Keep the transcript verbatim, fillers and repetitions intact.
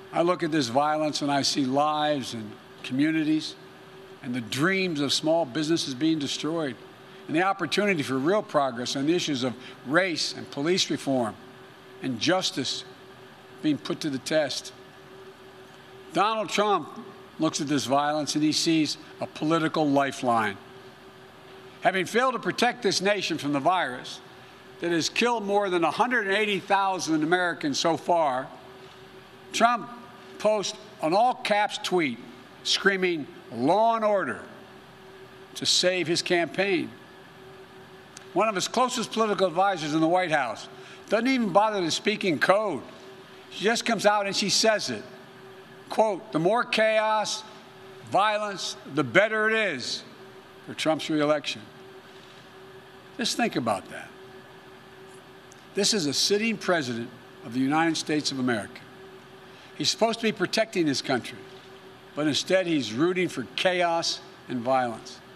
I look at this violence and I see lives and communities and the dreams of small businesses being destroyed, and the opportunity for real progress on the issues of race and police reform and justice being put to the test. Donald Trump looks at this violence and he sees a political lifeline. Having failed to protect this nation from the virus that has killed more than one hundred eighty thousand Americans so far, Trump posts an all-caps tweet screaming "law and order" to save his campaign. One of his closest political advisors in the White House doesn't even bother to speak in code. She just comes out and she says it. Quote, "The more chaos, violence, the better it is for Trump's reelection." Just think about that. This is a sitting president of the United States of America. He's supposed to be protecting his country, but instead he's rooting for chaos and violence.